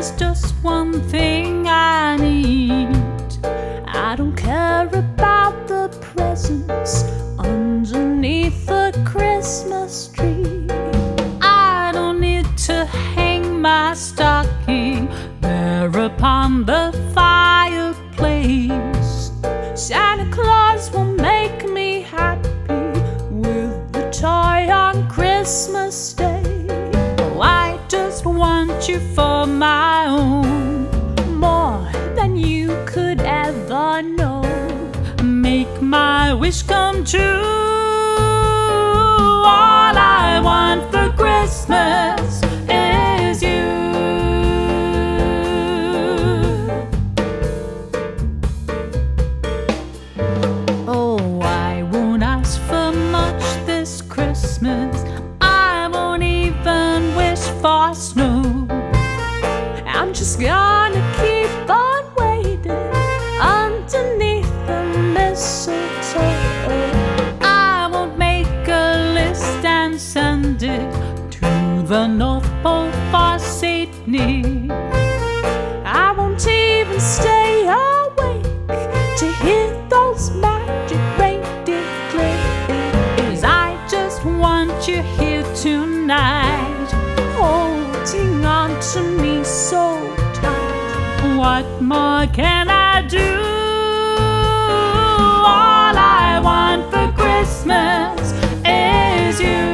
there's just one thing I need. I don't care about the presents underneath the Christmas tree. I don't need to hang my stocking there upon the fireplace. Santa Claus will make me happy with the toy on Christmas Day. Oh, I just want you for my own, more than you could ever know. Make my wish come true. All I want for Christmas is you. Oh, I won't ask for much this Christmas. I won't even wish for snow. I'm just gonna keep on waiting underneath the mistletoe. I won't make a list and send it to the North Pole for St. Nick. I won't even stay awake to hear those magic reindeer click. 'Cause I just want you here tonight, holding on to me so tight. What more can I do? All I want for Christmas is you.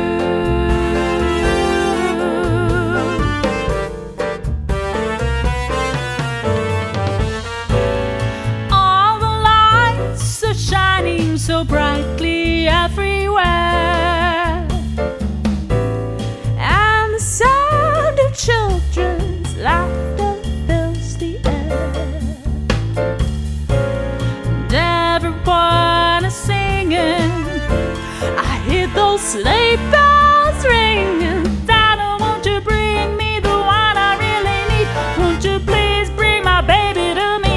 All the lights are shining so brightly everywhere, and the sound of children's laughter fills the air. And everyone is singing, I hear those sleigh bells ringing. Santa, won't you bring me the one I really need? Won't you please bring my baby to me?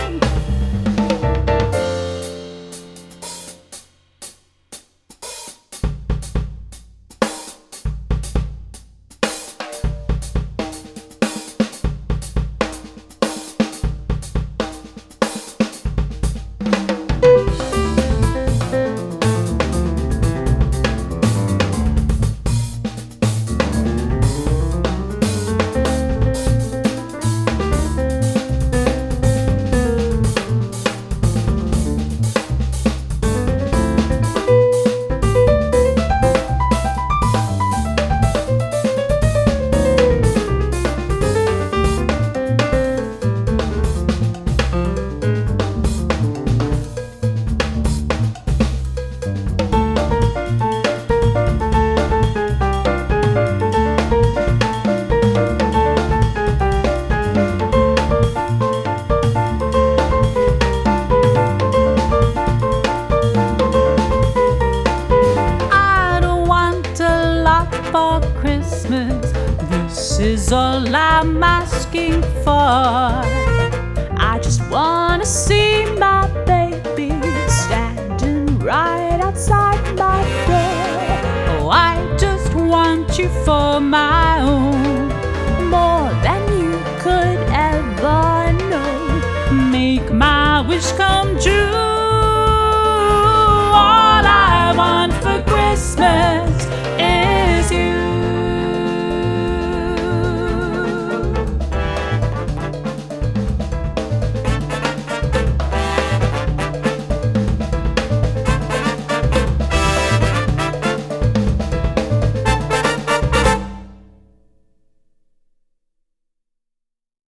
For Christmas, this is all I'm asking for. I just wanna see my baby standing right outside my door. Oh, I just want you for my own, more than you could ever know. Make my wish come true. All I want for Christmas